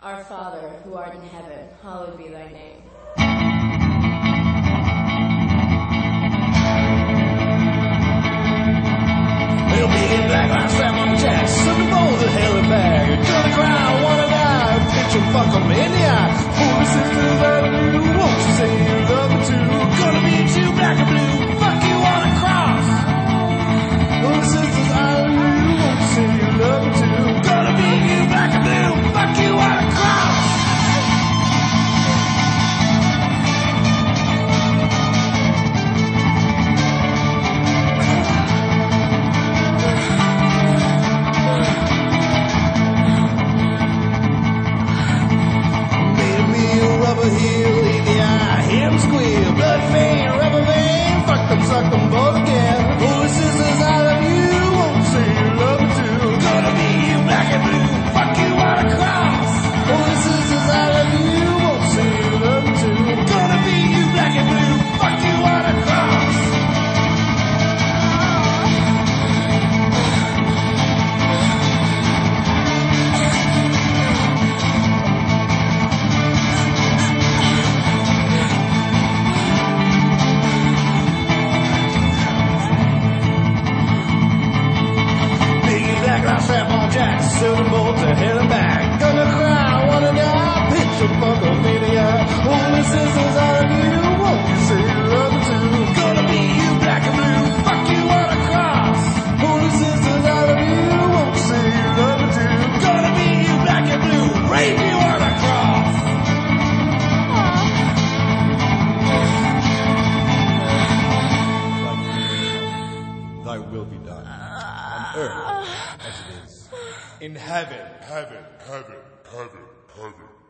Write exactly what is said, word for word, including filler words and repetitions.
Our Father, who art in heaven, hallowed be thy name. They'll be in black like Samuel Jackson, the bones of hell and bag. Gonna cry, wanna die, pitch and fuck 'em in the eye. Holy sisters, I love you, won't you say you love me too? Gonna beat you black and blue, fuck you on a cross. Holy sisters, I love you, won't you say you love me too? Gonna beat you black and blue, fuck you on a cross. Heel in the eye, hear him squeal, blood vein, rubber vein, fuck them, suck them both again. Holy sisters, I love you, won't say you love me too. Gonna be you black and blue, fuck you on a cross. Holy sisters, I love you, won't say you love me too. Gonna be you black and blue, fuck you on a cross. Silver bolt to hell and back. Gonna cry, wanna die, pitch a fuck on maniac. Holy sisters, I love you, won't you say you love me too? Gonna be you black and blue, fuck you on a cross. Holy sisters, I love you, won't you say you love me too? Gonna be you black and blue, rape you on a cross. Thy will be done on earth as it is in heaven, heaven, heaven, heaven, heaven.